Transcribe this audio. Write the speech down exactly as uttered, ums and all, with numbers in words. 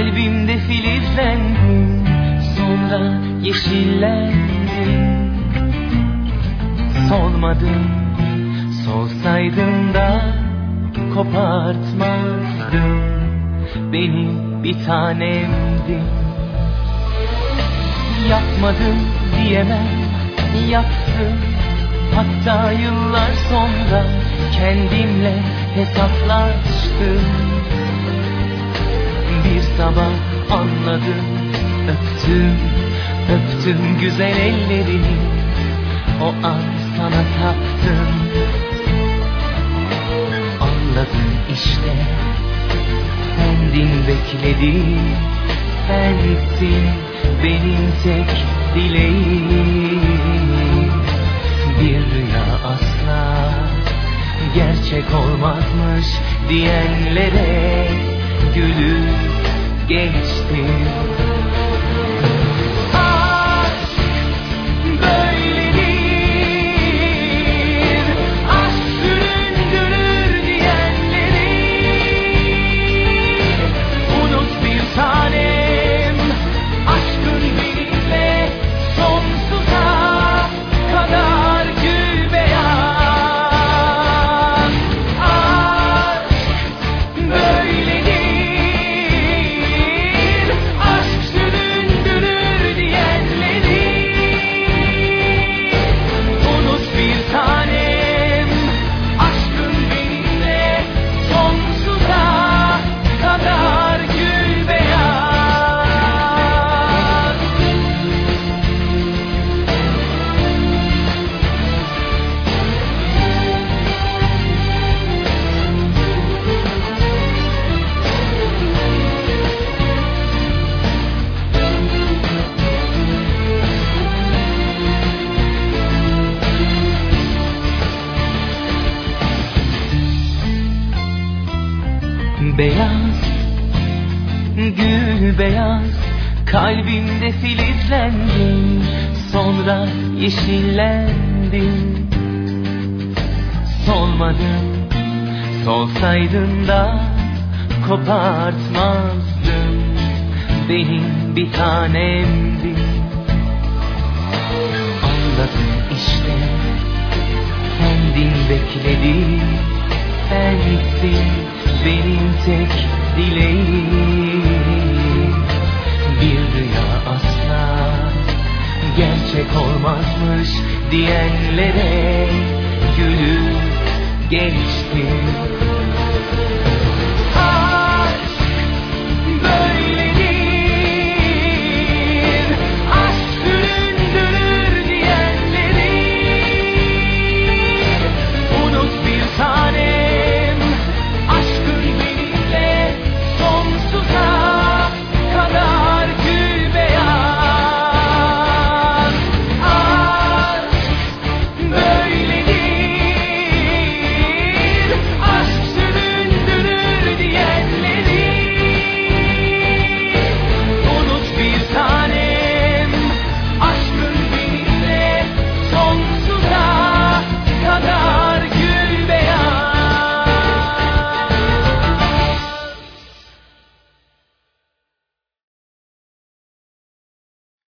Kalbimde filizlendin, sonra yeşillendin. Solmadın, solsaydın da kopartmazdın. Benim bir tanemdin. Yapmadım diyemem, yaptım. Hatta yıllar sonra kendimle hesaplaştım. Bir sabah anladım, öptüm, öptüm güzel ellerini. O an sana taptım. Anladım işte, sendin bekledim. Sensin benim tek dileğim. Bir rüya asla gerçek olmazmış diyenlere gülüp geçtim. Beyaz, gül beyaz, kalbimde filizlendin, sonra yeşillendin. Solmadın, solsaydın da kopartmazdın. Benim bir tanemdin. Anladım işte, kendin bekledin. Sensin benim tek dileğim. Bir rüya asla gerçek olmazmış diyenlere gülüp geçtim.